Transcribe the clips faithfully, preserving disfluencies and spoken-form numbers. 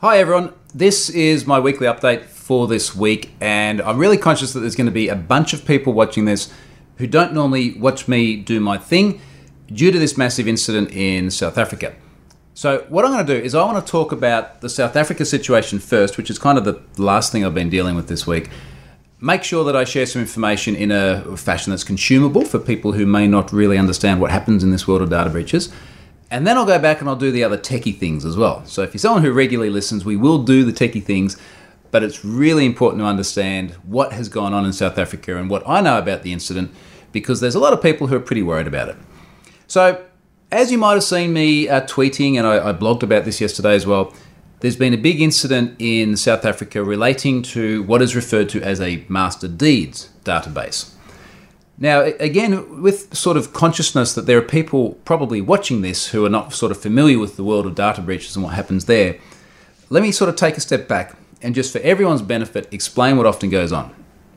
Hi everyone, this is my weekly update for this week, and I'm really conscious that there's going to be a bunch of people watching this who don't normally watch me do my thing due to this massive incident in South Africa. So what I'm going to do is I want to talk about the South Africa situation first, which is kind of the last thing I've been dealing with this week. Make sure that I share some information in a fashion that's consumable for people who may not really understand what happens in this world of data breaches. And then I'll go back and I'll do the other techie things as well. So if you're someone who regularly listens, we will do the techie things, but it's really important to understand what has gone on in South Africa and what I know about the incident, because there's a lot of people who are pretty worried about it. So as you might have seen me uh, tweeting, and I, I blogged about this yesterday as well, there's been a big incident in South Africa relating to what is referred to as a master deeds database. Now, again, with sort of consciousness that there are people probably watching this who are not sort of familiar with the world of data breaches and what happens there, let me sort of take a step back and just for everyone's benefit, explain what often goes on.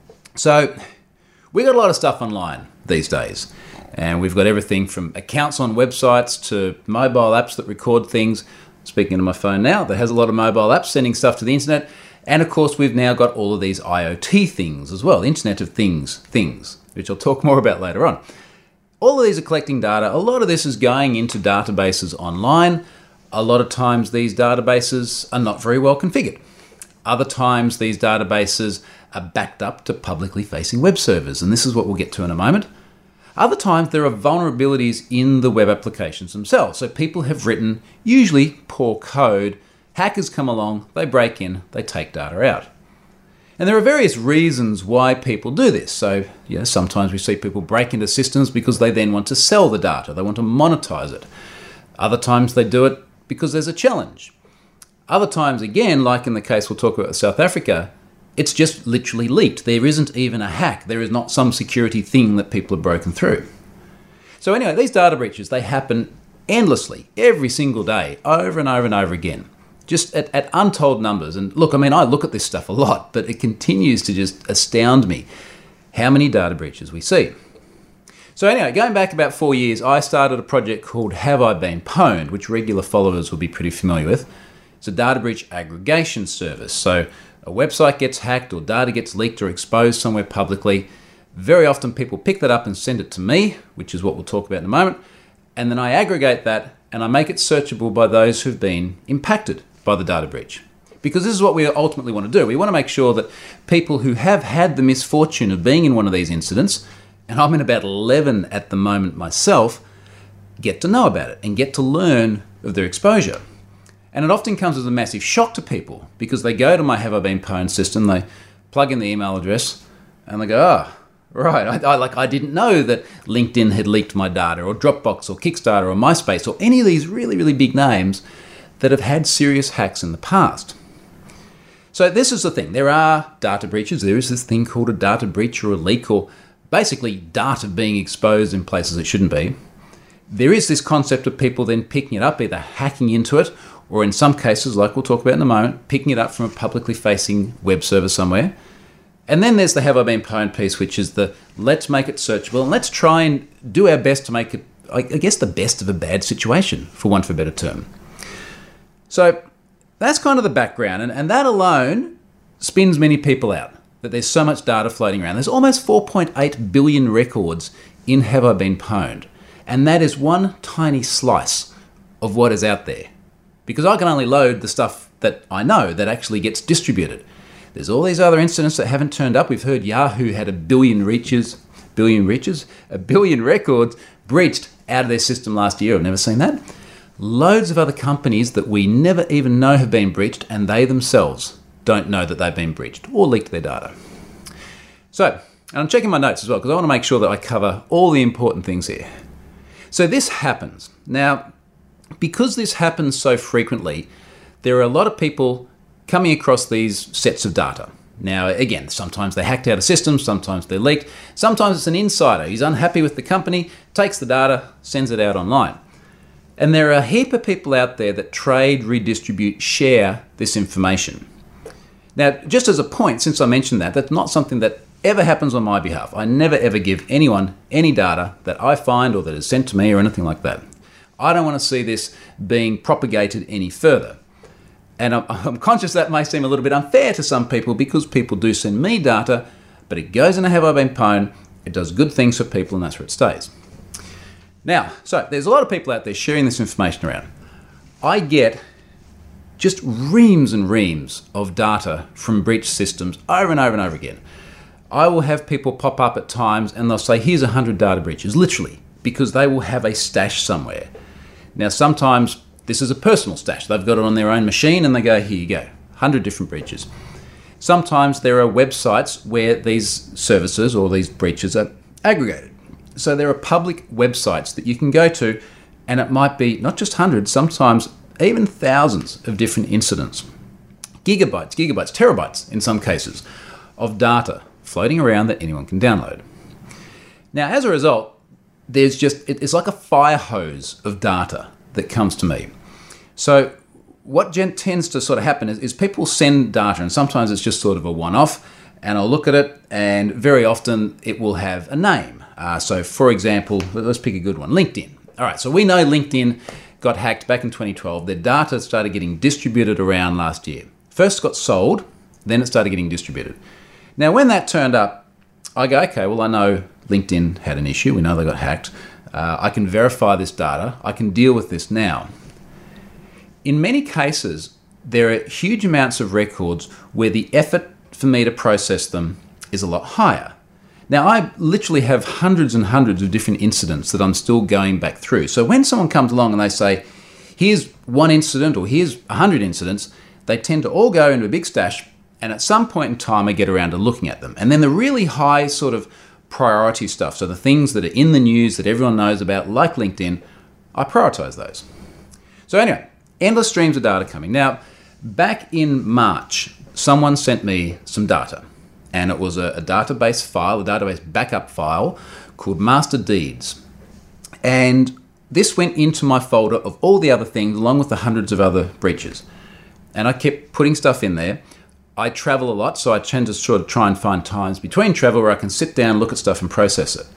So, we got a lot of stuff online these days, and we've got everything from accounts on websites to mobile apps that record things. Speaking of my phone now, that has a lot of mobile apps sending stuff to the internet. And of course, we've now got all of these I O T things as well, Internet of Things things, which I'll talk more about later on. All of these are collecting data. A lot of this is going into databases online. A lot of times these databases are not very well configured. Other times these databases are backed up to publicly facing web servers, and this is what we'll get to in a moment. Other times there are vulnerabilities in the web applications themselves. So people have written, usually poor code, hackers come along, they break in, they take data out. And there are various reasons why people do this. So, you know, sometimes we see people break into systems because they then want to sell the data, they want to monetize it. Other times they do it because there's a challenge. Other times, again, like in the case we'll talk about South Africa, it's just literally leaked. There isn't even a hack. There is not some security thing that people have broken through. So anyway, these data breaches, they happen endlessly, every single day, over and over and over again, just at, at untold numbers. And look, I mean, I look at this stuff a lot, but it continues to just astound me how many data breaches we see. So anyway, going back about four years, I started a project called Have I Been Pwned, which regular followers will be pretty familiar with. It's a data breach aggregation service. So a website gets hacked or data gets leaked or exposed somewhere publicly. Very often people pick that up and send it to me, which is what we'll talk about in a moment. And then I aggregate that and I make it searchable by those who've been impacted by the data breach. Because this is what we ultimately want to do. We want to make sure that people who have had the misfortune of being in one of these incidents, and I'm in about eleven at the moment myself, get to know about it and get to learn of their exposure. And it often comes as a massive shock to people because they go to my Have I Been Pwned system, they plug in the email address, and they go, oh, right, I, I, like, I didn't know that LinkedIn had leaked my data, or Dropbox, or Kickstarter, or MySpace, or any of these really, really big names that have had serious hacks in the past. So this is the thing. There are data breaches. There is this thing called a data breach or a leak, or basically data being exposed in places it shouldn't be. There is this concept of people then picking it up, either hacking into it, or in some cases, like we'll talk about in a moment, picking it up from a publicly facing web server somewhere. And then there's the Have I Been Pwned piece, which is the let's make it searchable and let's try and do our best to make it, I guess, the best of a bad situation, for want of a better term. So that's kind of the background, and, and that alone spins many people out, that there's so much data floating around. There's almost four point eight billion records in Have I Been Pwned, and that is one tiny slice of what is out there. Because I can only load the stuff that I know that actually gets distributed. There's all these other incidents that haven't turned up. We've heard Yahoo had a billion reaches, billion reaches, a billion records breached out of their system last year. I've never seen that. Loads of other companies that we never even know have been breached, and they themselves don't know that they've been breached or leaked their data. So, and I'm checking my notes as well because I want to make sure that I cover all the important things here. So this happens. Now, because this happens so frequently, there are a lot of people coming across these sets of data. Now, again, sometimes they hacked out a system, sometimes they're leaked, sometimes it's an insider. He's unhappy with the company, takes the data, sends it out online. And there are a heap of people out there that trade, redistribute, share this information. Now, just as a point, since I mentioned that, that's not something that ever happens on my behalf. I never ever give anyone any data that I find or that is sent to me or anything like that. I don't want to see this being propagated any further. And I'm, I'm conscious that may seem a little bit unfair to some people because people do send me data, but it goes into Have I Been Pwned, it does good things for people, and that's where it stays. Now, so there's a lot of people out there sharing this information around. I get just reams and reams of data from breach systems over and over and over again. I will have people pop up at times and they'll say, here's one hundred data breaches, literally, because they will have a stash somewhere. Now, sometimes this is a personal stash. They've got it on their own machine and they go, here you go, one hundred different breaches. Sometimes there are websites where these services or these breaches are aggregated. So there are public websites that you can go to, and it might be not just hundreds, sometimes even thousands of different incidents. Gigabytes, gigabytes, terabytes in some cases of data floating around that anyone can download. Now, as a result, there's just, it's like a fire hose of data that comes to me. So what tends to sort of happen is, is people send data, and sometimes it's just sort of a one-off, and I'll look at it, and very often it will have a name. Uh, so for example, let's pick a good one, LinkedIn. All right, so we know LinkedIn got hacked back in twenty twelve. Their data started getting distributed around last year. First got sold, then it started getting distributed. Now, when that turned up, I go, okay, well, I know LinkedIn had an issue. We know they got hacked. Uh, I can verify this data. I can deal with this now. In many cases, there are huge amounts of records where the effort for me to process them is a lot higher. Now, I literally have hundreds and hundreds of different incidents that I'm still going back through. So when someone comes along and they say, here's one incident or here's one hundred incidents, they tend to all go into a big stash, and at some point in time I get around to looking at them. And then the really high sort of priority stuff, so the things that are in the news that everyone knows about, like LinkedIn, I prioritize those. So anyway, endless streams of data coming. Now, back in March, someone sent me some data. And it was a, a database file, a database backup file called Master Deeds. And this went into my folder of all the other things, along with the hundreds of other breaches. And I kept putting stuff in there. I travel a lot, so I tend to sort of try and find times between travel where I can sit down, look at stuff, and process it.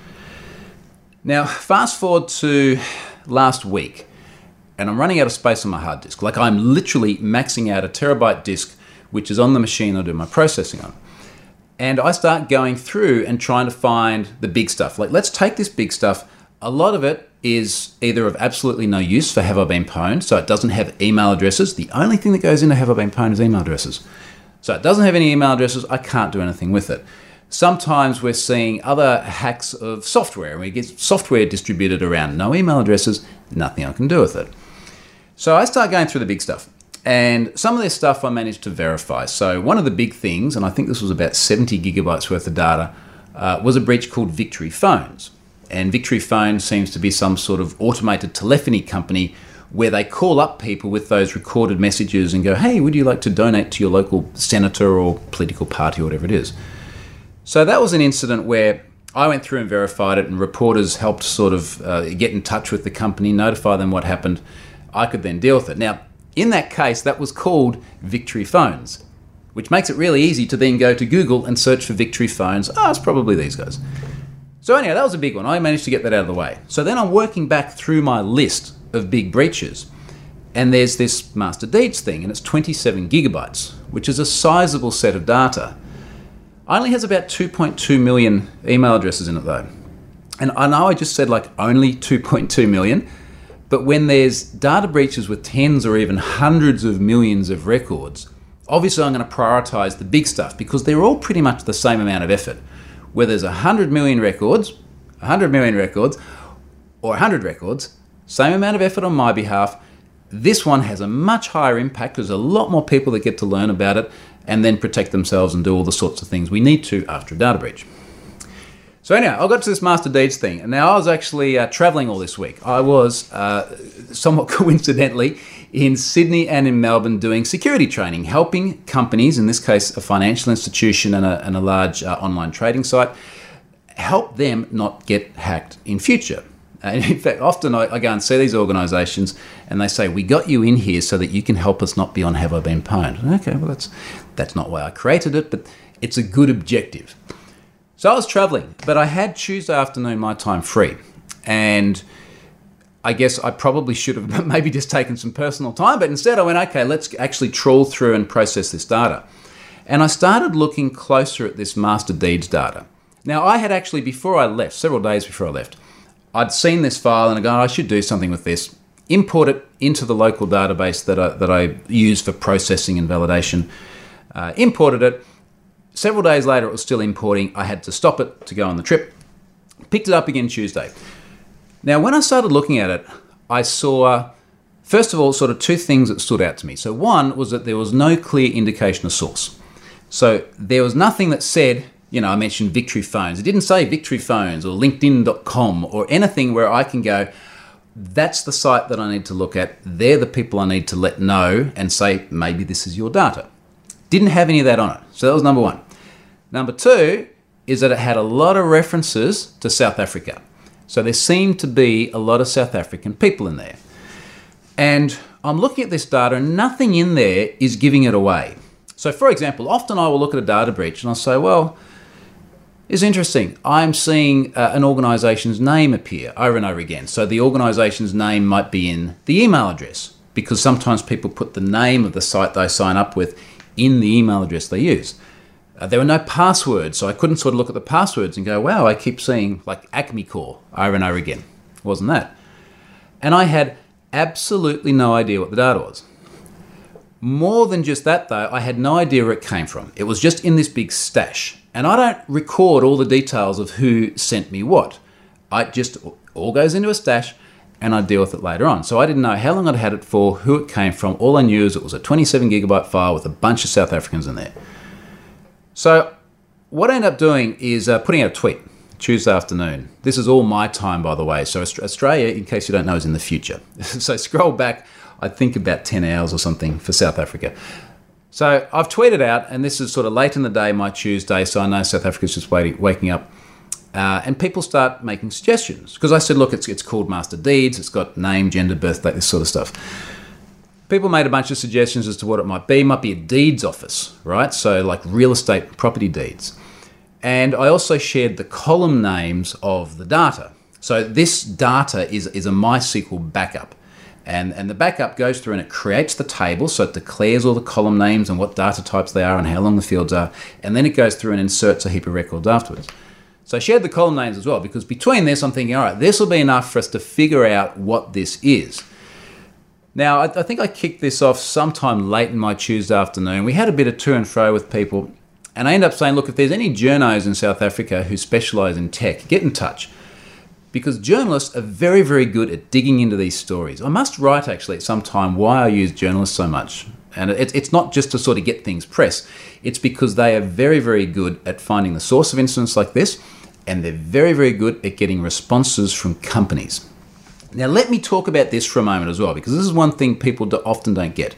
Now, fast forward to last week, and I'm running out of space on my hard disk. Like, I'm literally maxing out a terabyte disk, which is on the machine I do my processing on. And I start going through and trying to find the big stuff. Like, let's take this big stuff. A lot of it is either of absolutely no use for Have I Been Pwned, so it doesn't have email addresses. The only thing that goes into Have I Been Pwned is email addresses. So it doesn't have any email addresses. I can't do anything with it. Sometimes we're seeing other hacks of software, and we get software distributed around. No email addresses, nothing I can do with it. So I start going through the big stuff. And some of this stuff I managed to verify. So one of the big things, and I think this was about seventy gigabytes worth of data, uh, was a breach called Victory Phones. And Victory Phone seems to be some sort of automated telephony company where they call up people with those recorded messages and go, hey, would you like to donate to your local senator or political party or whatever it is? So that was an incident where I went through and verified it, and reporters helped sort of uh, get in touch with the company, notify them what happened. I could then deal with it. Now, in that case, that was called Victory Phones, which makes it really easy to then go to Google and search for Victory Phones. Oh, it's probably these guys. So anyway, that was a big one. I managed to get that out of the way. So then I'm working back through my list of big breaches, and there's this Master Deeds thing, and it's twenty-seven gigabytes, which is a sizable set of data. Only has about two point two million email addresses in it, though. And I know I just said like only two point two million, but when there's data breaches with tens or even hundreds of millions of records, obviously I'm going to prioritize the big stuff because they're all pretty much the same amount of effort. Whether there's one hundred million records, one hundred million records, or one hundred records, same amount of effort on my behalf. This one has a much higher impact. There's a lot more people that get to learn about it and then protect themselves and do all the sorts of things we need to after a data breach. So anyhow, I got to this Master Deeds thing, and now I was actually uh, traveling all this week. I was, uh, somewhat coincidentally, in Sydney and in Melbourne doing security training, helping companies, in this case a financial institution and a, and a large uh, online trading site, help them not get hacked in future. And in fact, often I, I go and see these organisations and they say, we got you in here so that you can help us not be on Have I Been Pwned. Okay, well, that's, that's not why I created it, but it's a good objective. So I was travelling, but I had Tuesday afternoon my time free, and I guess I probably should have maybe just taken some personal time, but instead I went, okay, let's actually trawl through and process this data. And I started looking closer at this master deeds data. Now, I had actually, before I left, several days before I left, I'd seen this file and I go, I should do something with this, import it into the local database that I, that I use for processing and validation, uh, imported it. Several days later, it was still importing. I had to stop it to go on the trip. Picked it up again Tuesday. Now, when I started looking at it, I saw, first of all, sort of two things that stood out to me. So one was that there was no clear indication of source. So there was nothing that said, you know, I mentioned Victory Phones. It didn't say Victory Phones or LinkedIn dot com or anything where I can go, that's the site that I need to look at. They're the people I need to let know and say, maybe this is your data. Didn't have any of that on it. So that was number one. Number two is that it had a lot of references to South Africa. So there seemed to be a lot of South African people in there. And I'm looking at this data and nothing in there is giving it away. So for example, often I will look at a data breach and I'll say, well, it's interesting. I'm seeing uh, an organisation's name appear over and over again. So the organisation's name might be in the email address because sometimes people put the name of the site they sign up with in the email address they use. Uh, there were no passwords, so I couldn't sort of look at the passwords and go, wow, I keep seeing like Acme Core over and over again. It wasn't that. And I had absolutely no idea what the data was. More than just that, though, I had no idea where it came from. It was just in this big stash. And I don't record all the details of who sent me what. I just all goes into a stash and I deal with it later on. So I didn't know how long I'd had it for, who it came from. All I knew is it was a twenty-seven gigabyte file with a bunch of South Africans in there. So what I ended up doing is uh, putting out a tweet Tuesday afternoon. This is all my time, by the way. So Australia, in case you don't know, is in the future. So scroll back, I think about ten hours or something for South Africa. So I've tweeted out, and this is sort of late in the day, my Tuesday, so I know South Africa's just waiting, waking up. Uh, and people start making suggestions. Because I said, look, it's, it's called Master Deeds. It's got name, gender, birth date, this sort of stuff. People made a bunch of suggestions as to what it might be. It might be a deeds office, right? So like real estate property deeds. And I also shared the column names of the data. So this data is, is a MySQL backup. And, and the backup goes through and it creates the table, so it declares all the column names and what data types they are and how long the fields are. And then it goes through and inserts a heap of records afterwards. So I shared the column names as well, because between this, I'm thinking, all right, this will be enough for us to figure out what this is. Now, I, I think I kicked this off sometime late in my Tuesday afternoon. We had a bit of to and fro with people, and I ended up saying, look, if there's any journos in South Africa who specialise in tech, get in touch. Because journalists are very, very good at digging into these stories. I must write, actually, at some time why I use journalists so much. And it, it's not just to sort of get things press. It's because they are very, very good at finding the source of incidents like this, and they're very, very good at getting responses from companies. Now, let me talk about this for a moment as well, because this is one thing people do, often don't get.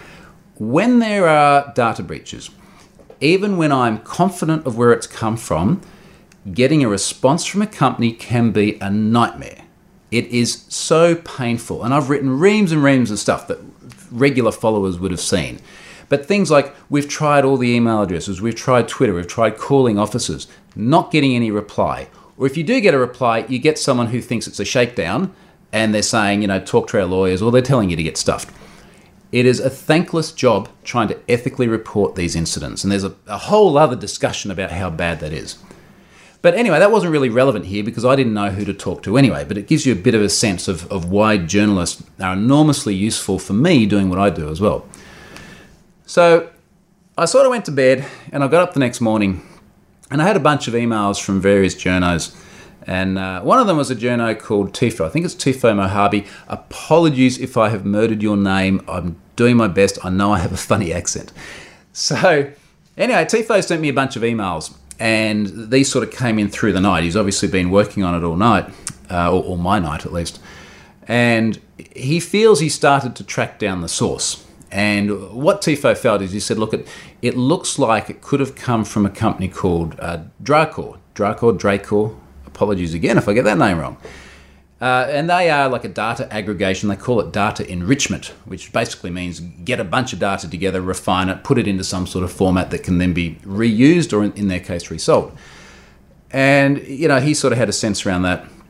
When there are data breaches, even when I'm confident of where it's come from, getting a response from a company can be a nightmare. It is so painful. And I've written reams and reams of stuff that regular followers would have seen. But things like, we've tried all the email addresses, we've tried Twitter, we've tried calling offices, not getting any reply. Or if you do get a reply, you get someone who thinks it's a shakedown and they're saying, you know, talk to our lawyers, or they're telling you to get stuffed. It is a thankless job trying to ethically report these incidents. And there's a, a whole other discussion about how bad that is. But anyway, that wasn't really relevant here because I didn't know who to talk to anyway. But it gives you a bit of a sense of, of why journalists are enormously useful for me doing what I do as well. So I sort of went to bed and I got up the next morning and I had a bunch of emails from various journos. And uh, one of them was a journo called Tifo. I think it's Tifo Mojave. Apologies if I have murdered your name. I'm doing my best. I know I have a funny accent. So anyway, Tifo sent me a bunch of emails. And these sort of came in through the night. He's obviously been working on it all night, uh, or, or my night at least. And he feels he started to track down the source. And what Tifo felt is he said, look, it, it looks like it could have come from a company called uh, Dracor. Dracor, Dracor. Apologies again if I get that name wrong. Uh, and they are like a data aggregation. They call it data enrichment, which basically means get a bunch of data together, refine it, put it into some sort of format that can then be reused or, in, in their case, resold. And, you know, he sort of had a sense around that.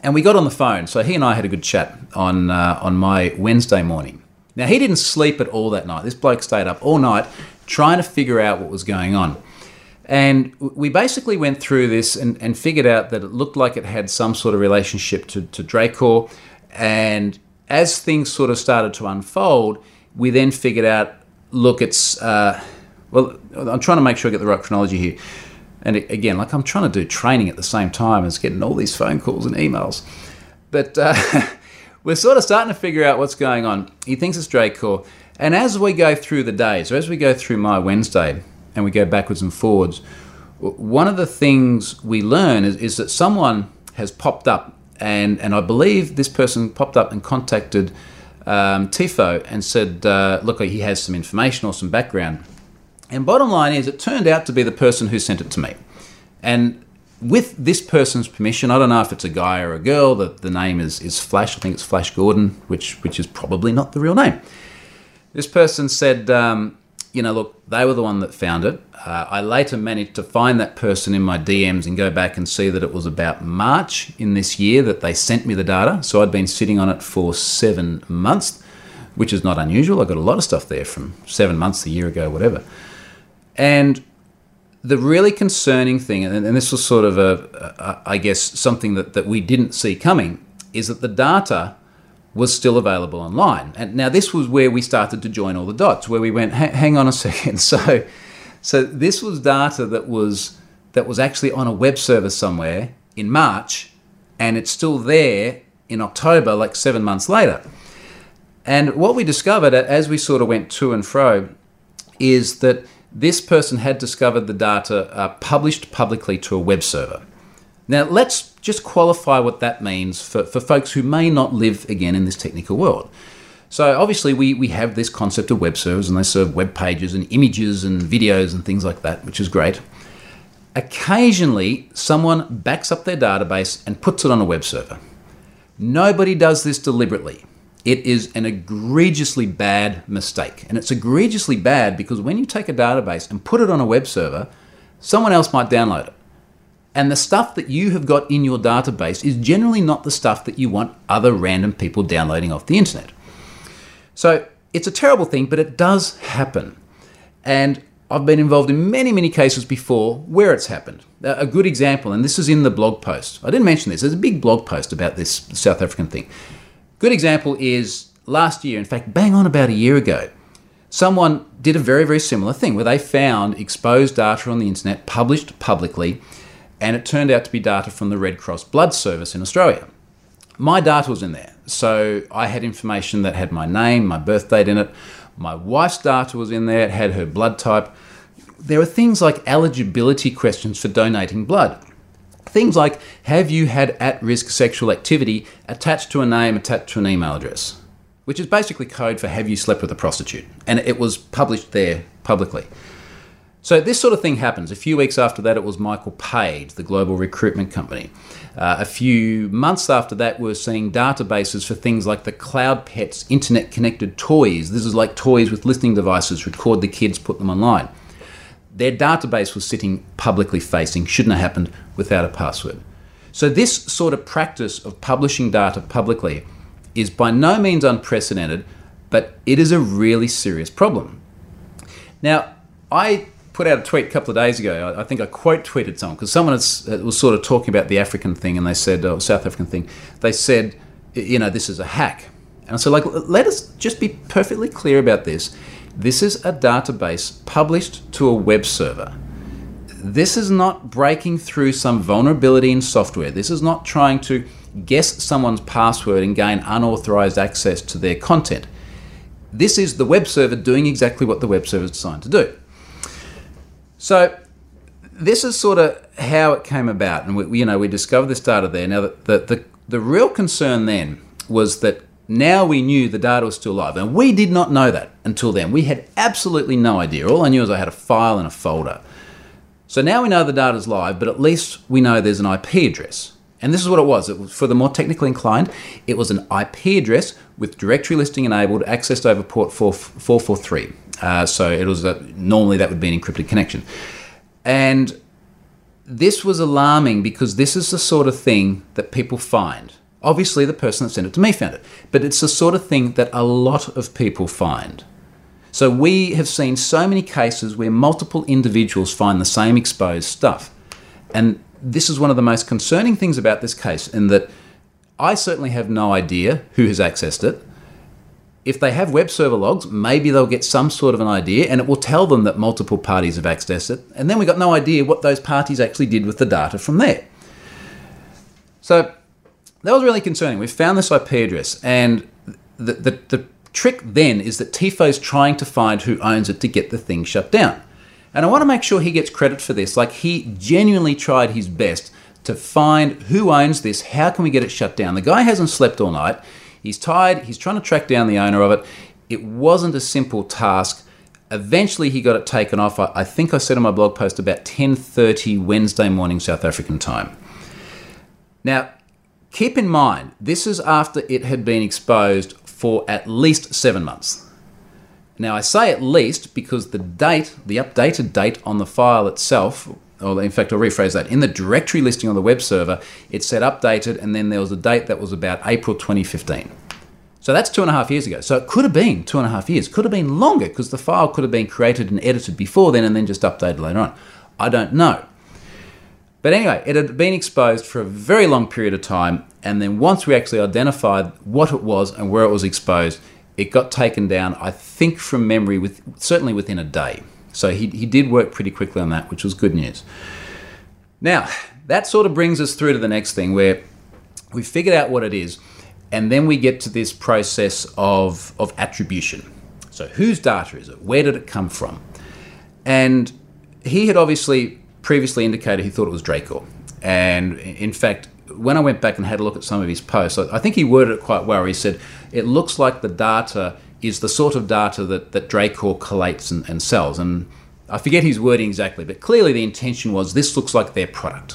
And we got on the phone. So he and I had a good chat on uh, on my Wednesday morning. Now, he didn't sleep at all that night. This bloke stayed up all night trying to figure out what was going on. And we basically went through this and, and figured out that it looked like it had some sort of relationship to, to Dracor. And as things sort of started to unfold, we then figured out, look, it's... Uh, well, I'm trying to make sure I get the right chronology here. And again, like I'm trying to do training at the same time as getting all these phone calls and emails. But uh, we're sort of starting to figure out what's going on. He thinks it's Dracor. And as we go through the days, or as we go through my Wednesday, and we go backwards and forwards, one of the things we learn is, is that someone has popped up, and, and I believe this person popped up and contacted um, Tifo and said, uh, look, he has some information or some background. And bottom line is, it turned out to be the person who sent it to me. And with this person's permission, I don't know if it's a guy or a girl, the, the name is, is Flash, I think it's Flash Gordon, which, which is probably not the real name. This person said, um, you know, look, they were the one that found it. Uh, I later managed to find that person in my D Ms and go back and see that it was about March in this year that they sent me the data. So I'd been sitting on it for seven months, which is not unusual. I got a lot of stuff there from seven months, a year ago, whatever. And the really concerning thing, and, and this was sort of a, a I guess, something that, that we didn't see coming, is that the data was still available online. And now this was where we started to join all the dots, where we went, hang on a second. So, so this was data that was that was actually on a web server somewhere in March, and it's still there in October, like seven months later. And what we discovered as we sort of went to and fro is that this person had discovered the data uh, published publicly to a web server. Now, let's just qualify what that means for, for folks who may not live, again, in this technical world. So obviously, we, we have this concept of web servers, and they serve web pages and images and videos and things like that, which is great. Occasionally, someone backs up their database and puts it on a web server. Nobody does this deliberately. It is an egregiously bad mistake. And it's egregiously bad because when you take a database and put it on a web server, someone else might download it. And the stuff that you have got in your database is generally not the stuff that you want other random people downloading off the internet. So it's a terrible thing, but it does happen. And I've been involved in many, many cases before where it's happened. A good example, and this is in the blog post. I didn't mention this. There's a big blog post about this South African thing. Good example is last year, in fact, bang on about a year ago, someone did a very, very similar thing where they found exposed data on the internet published publicly, and it turned out to be data from the Red Cross Blood Service in Australia. My data was in there, so I had information that had my name, my birth date in it. My wife's data was in there, it had her blood type. There are things like eligibility questions for donating blood. Things like, have you had at-risk sexual activity attached to a name, attached to an email address? Which is basically code for have you slept with a prostitute? And it was published there publicly. So this sort of thing happens. A few weeks after that, it was Michael Page, the global recruitment company. Uh, a few months after that, we're seeing databases for things like the Cloud Pets internet-connected toys. This is like toys with listening devices, record the kids, put them online. Their database was sitting publicly facing, shouldn't have happened without a password. So this sort of practice of publishing data publicly is by no means unprecedented, but it is a really serious problem. Now, I put out a tweet a couple of days ago. I think I quote tweeted someone because someone was sort of talking about the African thing, and they said, or South African thing, they said, you know, this is a hack. And so, like, let us just be perfectly clear about this. This is a database published to a web server. This is not breaking through some vulnerability in software. This is not trying to guess someone's password and gain unauthorized access to their content. This is the web server doing exactly what the web server is designed to do. So this is sort of how it came about, and we, you know, we discovered this data there. Now, the, the, the, the real concern then was that now we knew the data was still live, and we did not know that until then. We had absolutely no idea. All I knew was I had a file and a folder. So now we know the data's live, but at least we know there's an I P address. And this is what it was. It was, for the more technically inclined, it was an I P address with directory listing enabled, accessed over port four forty-three. Uh, so it was a, normally that would be an encrypted connection. And this was alarming because this is the sort of thing that people find. Obviously, the person that sent it to me found it, but it's the sort of thing that a lot of people find. So we have seen so many cases where multiple individuals find the same exposed stuff. And this is one of the most concerning things about this case, in that I certainly have no idea who has accessed it. If they have web server logs, maybe they'll get some sort of an idea, and it will tell them that multiple parties have accessed it. And then we got no idea what those parties actually did with the data from there. So that was really concerning. We found this I P address, and the, the, the trick then is that TIFO's trying to find who owns it to get the thing shut down. And I want to make sure he gets credit for this. Like, he genuinely tried his best to find who owns this, how can we get it shut down. The guy hasn't slept all night. He's tired. He's trying to track down the owner of it. It wasn't a simple task. Eventually, he got it taken off. I, I think I said in my blog post about ten thirty Wednesday morning South African time. Now, keep in mind, this is after it had been exposed for at least seven months. Now, I say at least because the date, the updated date on the file itself, or in fact, I'll rephrase that. In the directory listing on the web server, it said updated, and then there was a date that was about April twenty fifteen. So that's two and a half years ago. So it could have been two and a half years. Could have been longer, because the file could have been created and edited before then and then just updated later on. I don't know. But anyway, it had been exposed for a very long period of time, and then once we actually identified what it was and where it was exposed, it got taken down, I think from memory, with certainly within a day. So he, he did work pretty quickly on that, which was good news. Now, that sort of brings us through to the next thing, where we figured out what it is, and then we get to this process of, of attribution. So whose data is it? Where did it come from? And he had obviously previously indicated he thought it was Dracor. And in fact, when I went back and had a look at some of his posts, I think he worded it quite well. He said, it looks like the data is the sort of data that, that Dracor collates and, and sells. And I forget his wording exactly, but clearly the intention was this looks like their product.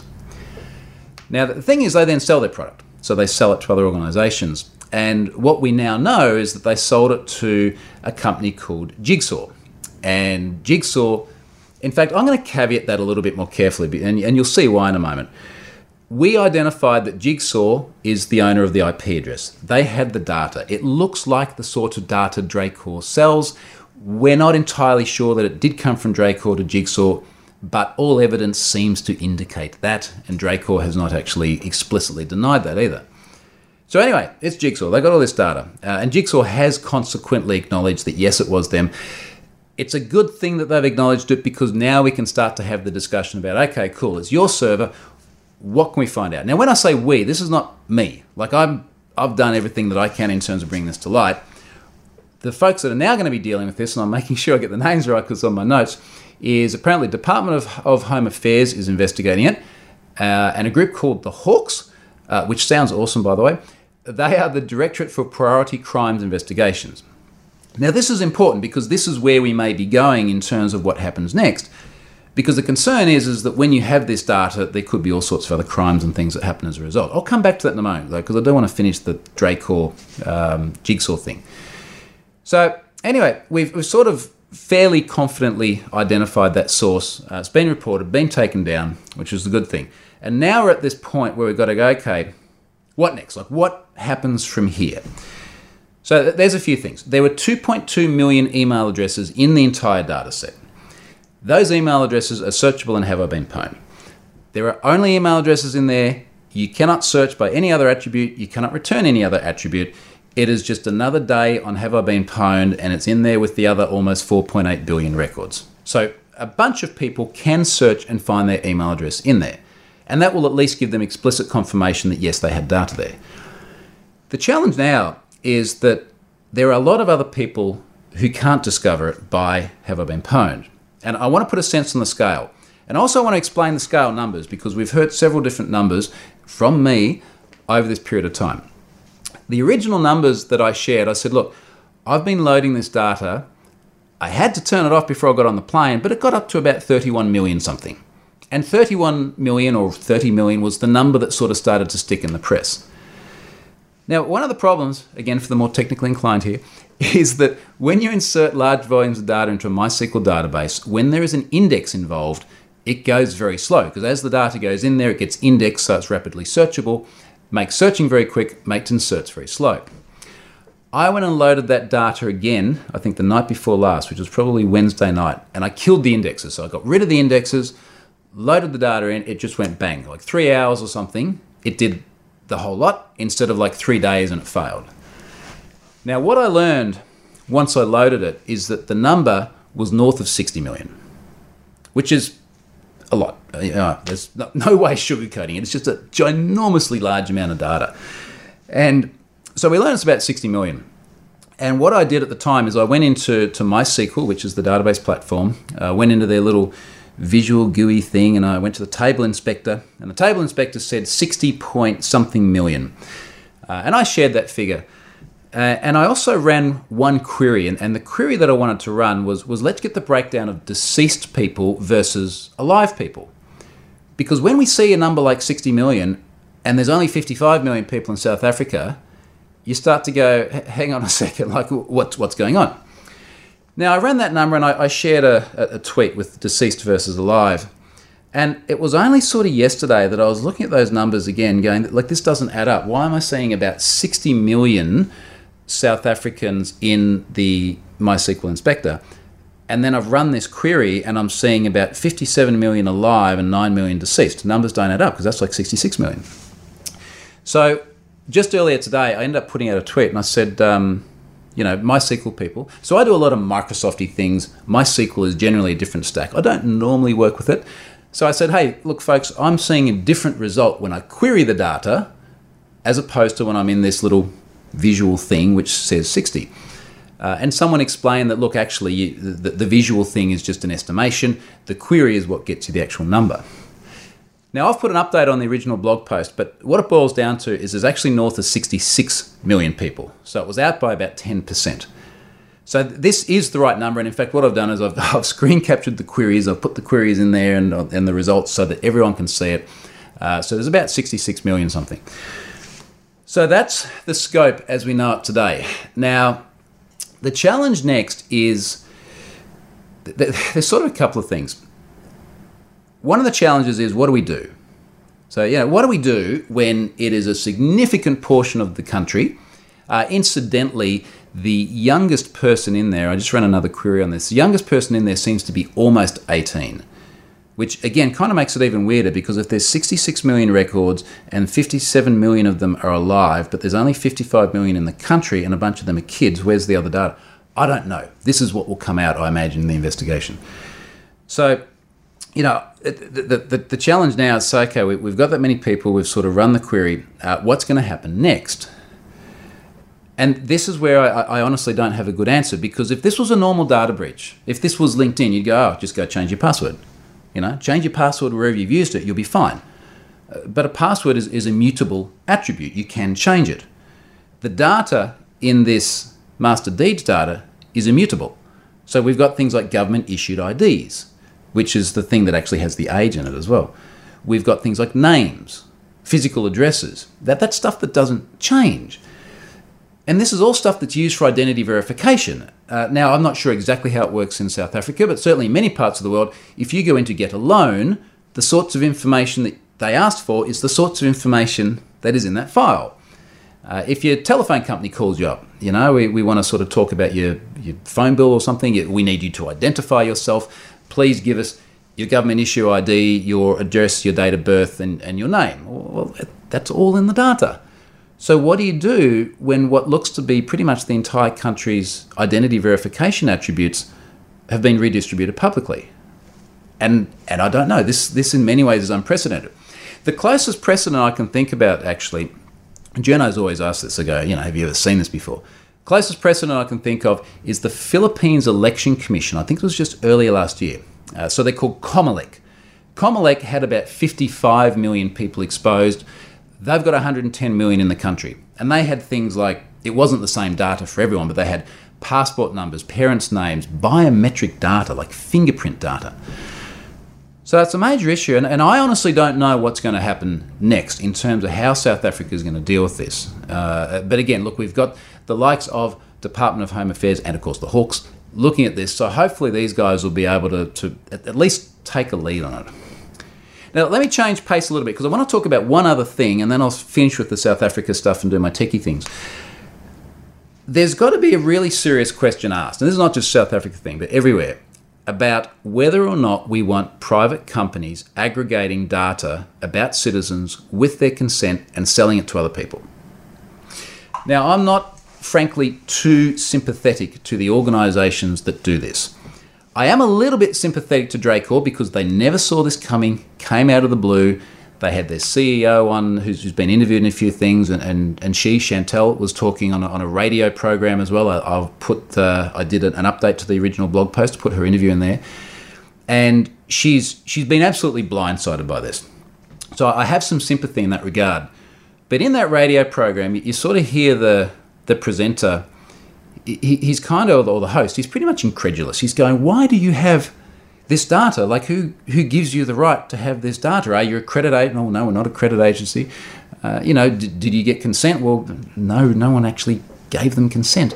Now, the thing is, they then sell their product. So they sell it to other organizations. And what we now know is that they sold it to a company called Jigsaw. And Jigsaw, in fact, I'm going to caveat that a little bit more carefully, and, and you'll see why in a moment. We identified that Jigsaw is the owner of the I P address. They had the data. It looks like the sort of data Dracor sells. We're not entirely sure that it did come from Dracor to Jigsaw, but all evidence seems to indicate that, and Dracor has not actually explicitly denied that either. So anyway, it's Jigsaw. They got all this data, uh, and Jigsaw has consequently acknowledged that yes, it was them. It's a good thing that they've acknowledged it, because now we can start to have the discussion about, okay, cool, it's your server. What can we find out? Now, when I say we, this is not me. Like, I'm, I've done everything that I can in terms of bringing this to light. The folks that are now going to be dealing with this, and I'm making sure I get the names right because it's on my notes, is apparently Department of, of Home Affairs is investigating it, uh, and a group called the Hawks, uh, which sounds awesome, by the way. They are the Directorate for Priority Crimes Investigations. Now, this is important because this is where we may be going in terms of what happens next. Because the concern is, is that when you have this data, there could be all sorts of other crimes and things that happen as a result. I'll come back to that in a moment, though, because I don't want to finish the Dracor um, Jigsaw thing. So anyway, we've, we've sort of fairly confidently identified that source. Uh, it's been reported, been taken down, which is the good thing. And now we're at this point where we've got to go, okay, what next? Like, what happens from here? So th- there's a few things. There were two point two million email addresses in the entire data set. Those email addresses are searchable and have I been pwned. There are only email addresses in there. You cannot search by any other attribute. You cannot return any other attribute. It is just another day on have I been pwned, and it's in there with the other almost four point eight billion records. So a bunch of people can search and find their email address in there. And that will at least give them explicit confirmation that yes, they had data there. The challenge now is that there are a lot of other people who can't discover it by have I been pwned. And I want to put a sense on the scale. And also I want to explain the scale numbers, because we've heard several different numbers from me over this period of time. The original numbers that I shared, I said, look, I've been loading this data. I had to turn it off before I got on the plane, but it got up to about thirty-one million something. And thirty-one million or thirty million was the number that sort of started to stick in the press. Now, one of the problems, again, for the more technically inclined here, is that when you insert large volumes of data into a MySQL database, when there is an index involved, it goes very slow because as the data goes in there, it gets indexed so it's rapidly searchable, makes searching very quick, makes inserts very slow. I went and loaded that data again, I think the night before last, which was probably Wednesday night, and I killed the indexes. So I got rid of the indexes, loaded the data in, it just went bang. Like three hours or something, it did the whole lot instead of like three days and it failed. Now, what I learned once I loaded it is that the number was north of sixty million, which is a lot. Uh, there's no, no way sugarcoating it. It's just a ginormously large amount of data. And so we learned it's about sixty million. And what I did at the time is I went into to MySQL, which is the database platform, uh, went into their little visual G U I thing, and I went to the table inspector, and the table inspector said sixty point something million. Uh, and I shared that figure. Uh, and I also ran one query, and, and the query that I wanted to run was, was let's get the breakdown of deceased people versus alive people. Because when we see a number like sixty million, and there's only fifty-five million people in South Africa, you start to go, hang on a second, like what's, what's going on? Now, I ran that number and I, I shared a, a tweet with deceased versus alive. And it was only sort of yesterday that I was looking at those numbers again going, like, this doesn't add up. Why am I seeing about sixty million South Africans in the MySQL inspector? And then I've run this query and I'm seeing about fifty-seven million alive and nine million deceased. Numbers don't add up because that's like sixty-six million. So just earlier today, I ended up putting out a tweet and I said, um, you know, MySQL people. So I do a lot of Microsoft-y things. MySQL is generally a different stack. I don't normally work with it. So I said, hey, look, folks, I'm seeing a different result when I query the data as opposed to when I'm in this little visual thing which says sixty. Uh, and someone explained that, look, actually, you, the, the visual thing is just an estimation. The query is what gets you the actual number. Now, I've put an update on the original blog post, but what it boils down to is there's actually north of sixty-six million people. So it was out by about ten percent. So this is the right number. And in fact, what I've done is I've, I've screen captured the queries. I've put the queries in there and, and the results so that everyone can see it. Uh, so there's about sixty-six million something. So that's the scope as we know it today. Now, the challenge next is th- there's sort of a couple of things. One of the challenges is, what do we do? So, you know, what do we do when it is a significant portion of the country? Uh, incidentally, the youngest person in there, I just ran another query on this, the youngest person in there seems to be almost eighteen, which again kind of makes it even weirder because if there's sixty-six million records and fifty-seven million of them are alive, but there's only fifty-five million in the country and a bunch of them are kids, where's the other data? I don't know. This is what will come out, I imagine, in the investigation. So, you know, the, the, the challenge now is, so, okay, we, we've got that many people, we've sort of run the query, uh, what's going to happen next? And this is where I, I honestly don't have a good answer, because if this was a normal data breach, if this was LinkedIn, you'd go, oh, just go change your password. You know, change your password wherever you've used it, you'll be fine. Uh, but a password is, is a mutable attribute. You can change it. The data in this master deeds data is immutable. So we've got things like government issued I Ds, which is the thing that actually has the age in it as well. We've got things like names, physical addresses, that, that's stuff that doesn't change. And this is all stuff that's used for identity verification. Uh, now, I'm not sure exactly how it works in South Africa, but certainly in many parts of the world, if you go in to get a loan, the sorts of information that they asked for is the sorts of information that is in that file. Uh, if your telephone company calls you up, you know, we, we want to sort of talk about your, your phone bill or something, we need you to identify yourself. Please give us your government issue I D, your address, your date of birth, and, and your name. Well, that's all in the data. So what do you do when what looks to be pretty much the entire country's identity verification attributes have been redistributed publicly? And and I don't know. This, this in many ways is unprecedented. The closest precedent I can think about, actually, journos always ask this, they go, you know, have you ever seen this before? Closest precedent I can think of is the Philippines Election Commission. I think it was just earlier last year. Uh, so they're called COMELEC. COMELEC had about fifty-five million people exposed. They've got one hundred ten million in the country. And they had things like, it wasn't the same data for everyone, but they had passport numbers, parents' names, biometric data, like fingerprint data. So it's a major issue. And, and I honestly don't know what's going to happen next in terms of how South Africa is going to deal with this. Uh, but again, look, we've got the likes of Department of Home Affairs and, of course, the Hawks looking at this. So hopefully these guys will be able to, to at least take a lead on it. Now, let me change pace a little bit because I want to talk about one other thing and then I'll finish with the South Africa stuff and do my techie things. There's got to be a really serious question asked, and this is not just a South Africa thing, but everywhere, about whether or not we want private companies aggregating data about citizens with their consent and selling it to other people. Now, I'm not, frankly, too sympathetic to the organisations that do this. I am a little bit sympathetic to Dracor because they never saw this coming, came out of the blue. They had their C E O on, who's, who's been interviewed in a few things, and, and, and she, Chantel, was talking on a, on a radio program as well. I, I'll put, uh, I did an update to the original blog post, put her interview in there, and she's she's been absolutely blindsided by this. So I have some sympathy in that regard. But in that radio program, you, you sort of hear the the presenter. He, he's kind of, or the host, he's pretty much incredulous. He's going, "Why do you have this data? Like, who who gives you the right to have this data? Are you accredited? Oh, no, we're not a credit agency. Uh, you know, did, did you get consent? Well, no, no one actually gave them consent."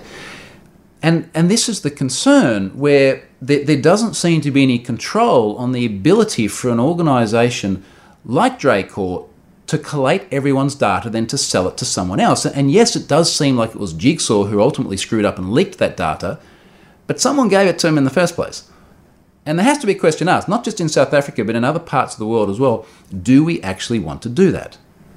And and this is the concern, where there, there doesn't seem to be any control on the ability for an organisation like Dracor to collate everyone's data, then to sell it to someone else. And yes, it does seem like it was Jigsaw who ultimately screwed up and leaked that data, but someone gave it to him in the first place. And there has to be a question asked, not just in South Africa, but in other parts of the world as well. Do we actually want to do that?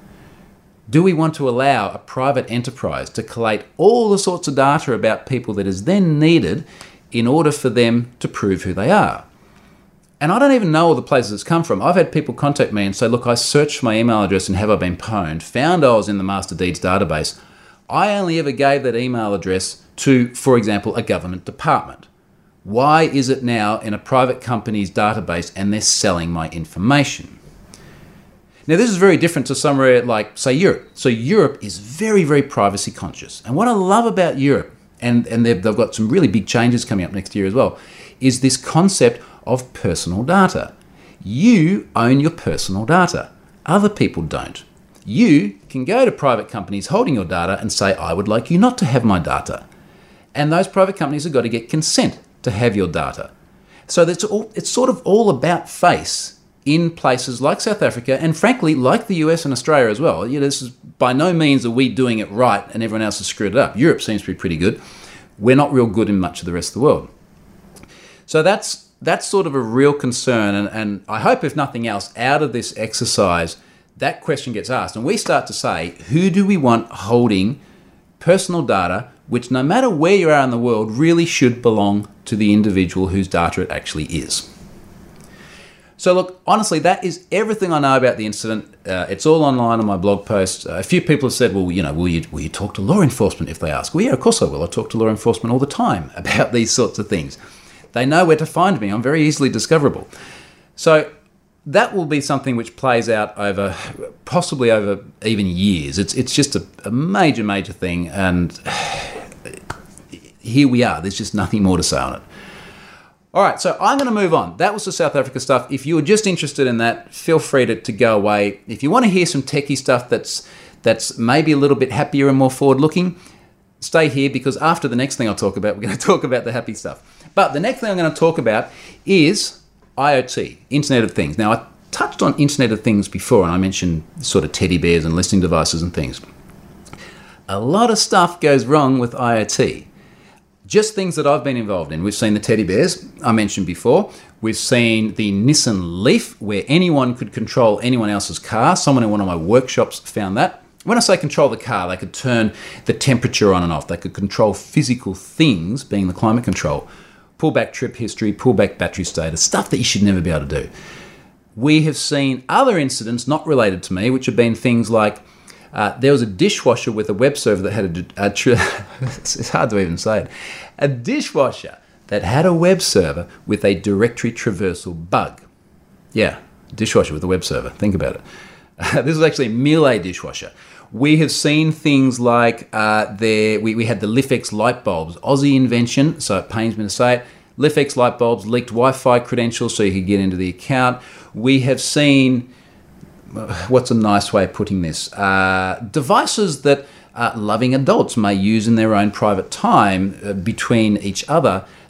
Do we want to allow a private enterprise to collate all the sorts of data about people that is then needed in order for them to prove who they are? And I don't even know all the places it's come from. I've had people contact me and say, look, I searched my email address and have I been pwned, found I was in the Master Deeds database. I only ever gave that email address to, for example, a government department. Why is it now in a private company's database and they're selling my information? Now, this is very different to somewhere like, say, Europe. So Europe is very, very privacy conscious. And what I love about Europe, and, and they've, they've got some really big changes coming up next year as well, is this concept of personal data. You own your personal data. Other people don't. You can go to private companies holding your data and say, I would like you not to have my data. And those private companies have got to get consent to have your data. So that's all, it's sort of all about face in places like South Africa and frankly like the U S and Australia as well. You know, this is by no means are we doing it right and everyone else has screwed it up. Europe seems to be pretty good. We're not real good in much of the rest of the world. So that's that's sort of a real concern, and, and I hope if nothing else out of this exercise that question gets asked and we start to say, who do we want holding personal data which no matter where you are in the world really should belong to the individual whose data it actually is. So look, honestly, that is everything I know about the incident. Uh, it's all online on my blog post. Uh, a few people have said, well, you know, will you, will you talk to law enforcement if they ask? Well, yeah, of course I will. I talk to law enforcement all the time about these sorts of things. They know where to find me. I'm very easily discoverable. So that will be something which plays out over, possibly over even years. It's it's just a, a major, major thing. And here we are. There's just nothing more to say on it. All right, so I'm going to move on. That was the South Africa stuff. If you were just interested in that, feel free to, to go away. If you want to hear some techie stuff that's that's maybe a little bit happier and more forward-looking, stay here because after the next thing I'll talk about, we're going to talk about the happy stuff. But the next thing I'm going to talk about is IoT, Internet of Things. Now, I touched on Internet of Things before, and I mentioned sort of teddy bears and listening devices and things. A lot of stuff goes wrong with IoT. Just things that I've been involved in. We've seen the teddy bears I mentioned before. We've seen the Nissan Leaf, where anyone could control anyone else's car. Someone in one of my workshops found that. When I say control the car, they could turn the temperature on and off. They could control physical things, being the climate control. Pull back trip history, pull back battery status, stuff that you should never be able to do. We have seen other incidents not related to me, which have been things like uh, there was a dishwasher with a web server that had a, a tr- it's hard to even say it, a dishwasher that had a web server with a directory traversal bug. Yeah, dishwasher with a web server. Think about it. Uh, this was actually a Miele dishwasher. We have seen things like uh, there. We, we had the Lifex light bulbs, Aussie invention, so it pains me to say it. Lifex light bulbs leaked Wi-Fi credentials so you could get into the account. We have seen, what's a nice way of putting this, uh, devices that uh, loving adults may use in their own private time uh, between each other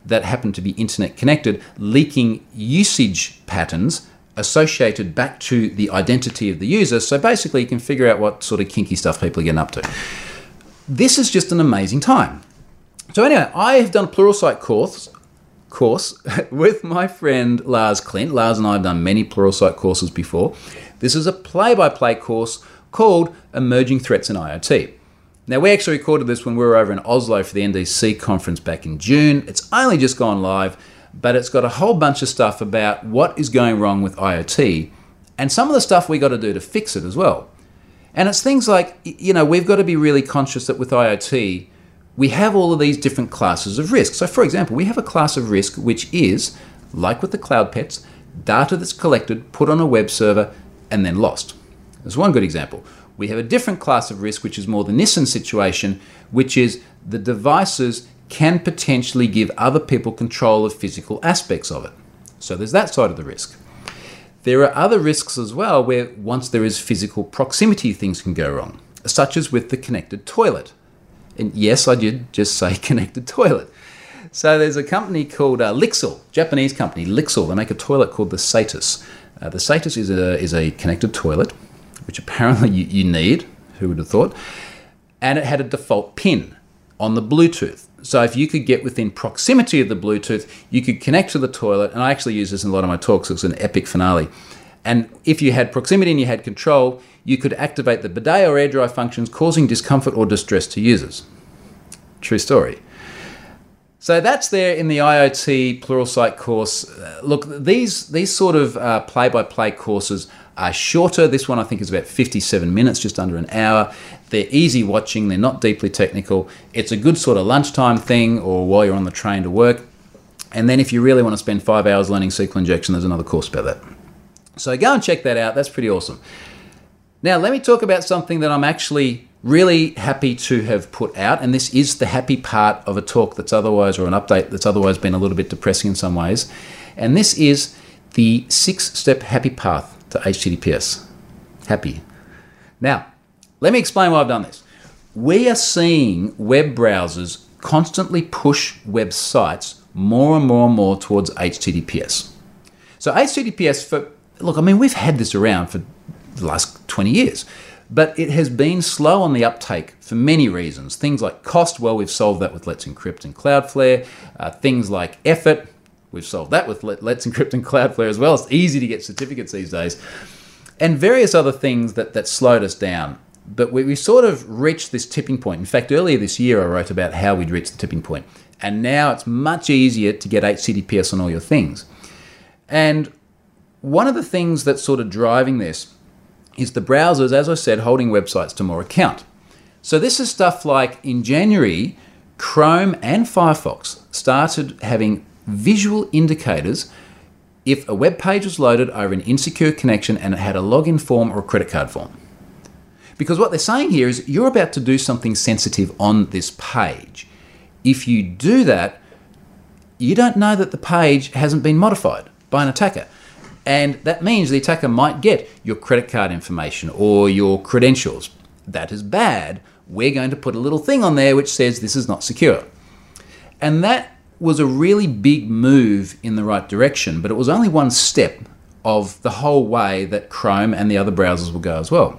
that happen to be internet connected, leaking usage patterns associated back to the identity of the user. So basically you can figure out what sort of kinky stuff people are getting up to. This is just an amazing time. So anyway, I have done a Pluralsight course course with my friend Lars Klint. Lars and I have done many Pluralsight courses before. This is a play-by-play course called Emerging Threats in IoT. Now, we actually recorded this when we were over in Oslo for the N D C conference back in June. It's only just gone live, but it's got a whole bunch of stuff about what is going wrong with IoT and some of the stuff we got to do to fix it as well. And it's things like, you know, we've got to be really conscious that with IoT, we have all of these different classes of risk. So for example, we have a class of risk which is, like with the cloud pets, data that's collected, put on a web server, and then lost. There's one good example. We have a different class of risk, which is more the Nissan situation, which is the devices can potentially give other people control of physical aspects of it. So there's that side of the risk. There are other risks as well where once there is physical proximity, things can go wrong, such as with the connected toilet. And yes, I did just say connected toilet. So there's a company called uh, Lixil, Japanese company, Lixil. They make a toilet called the Satis. Uh, the Satis is a, is a connected toilet, which apparently you, you need, who would have thought, and it had a default pin on the Bluetooth. So if you could get within proximity of the Bluetooth, you could connect to the toilet, and I actually use this in a lot of my talks, it's an epic finale. And if you had proximity and you had control, you could activate the bidet or AirDry functions, causing discomfort or distress to users. True story. So that's there in the IoT Pluralsight course. Uh, look, these, these sort of uh, play-by-play courses are shorter. This one I think is about fifty-seven minutes, just under an hour. They're easy watching, they're not deeply technical. It's a good sort of lunchtime thing or while you're on the train to work. And then if you really want to spend five hours learning S Q L injection, there's another course about that. So go and check that out, that's pretty awesome. Now let me talk about something that I'm actually really happy to have put out, and this is the happy part of a talk that's otherwise, or an update that's otherwise been a little bit depressing in some ways. And this is the six-step happy path to H T T P S. Happy. Now, let me explain why I've done this. We are seeing web browsers constantly push websites more and more and more towards H T T P S. So H T T P S, for look, I mean, we've had this around for the last twenty years, but it has been slow on the uptake for many reasons. Things like cost, well, we've solved that with Let's Encrypt and Cloudflare. Uh, things like effort, we've solved that with Let's Encrypt and Cloudflare as well. It's easy to get certificates these days. And various other things that, that slowed us down. But we, we sort of reached this tipping point. In fact, earlier this year, I wrote about how we'd reached the tipping point. And now it's much easier to get H T T P S on all your things. And one of the things that's sort of driving this is the browsers, as I said, holding websites to more account. So this is stuff like in January, Chrome and Firefox started having visual indicators if a web page was loaded over an insecure connection and it had a login form or a credit card form. Because what they're saying here is you're about to do something sensitive on this page. If you do that, you don't know that the page hasn't been modified by an attacker. And that means the attacker might get your credit card information or your credentials. That is bad. We're going to put a little thing on there which says this is not secure. And that was a really big move in the right direction, but it was only one step of the whole way that Chrome and the other browsers will go as well.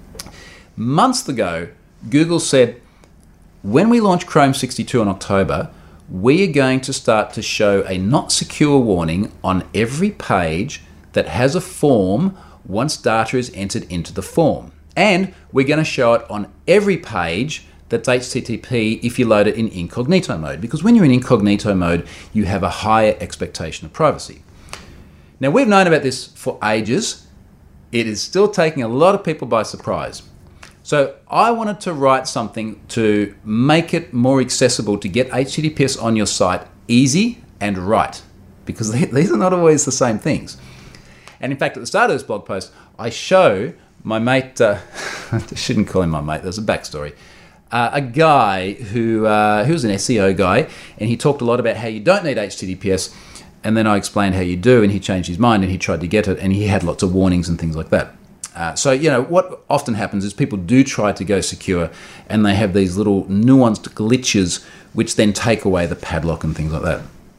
Months ago, Google said, when we launch Chrome sixty-two in October, we are going to start to show a not secure warning on every page that has a form once data is entered into the form. And we're going to show it on every page that's H T T P if you load it in incognito mode. Because when you're in incognito mode, you have a higher expectation of privacy. Now, we've known about this for ages. It is still taking a lot of people by surprise. So I wanted to write something to make it more accessible to get H T T P S on your site easy and right, because these are not always the same things. And in fact, at the start of this blog post, I show my mate, uh, I shouldn't call him my mate, there's a backstory, uh, a guy who, uh, who was an S E O guy, and he talked a lot about how you don't need H T T P S, and then I explained how you do, and he changed his mind and he tried to get it, and he had lots of warnings and things like that. Uh, so, you know, what often happens is people do try to go secure, and they have these little nuanced glitches which then take away the padlock and things like that.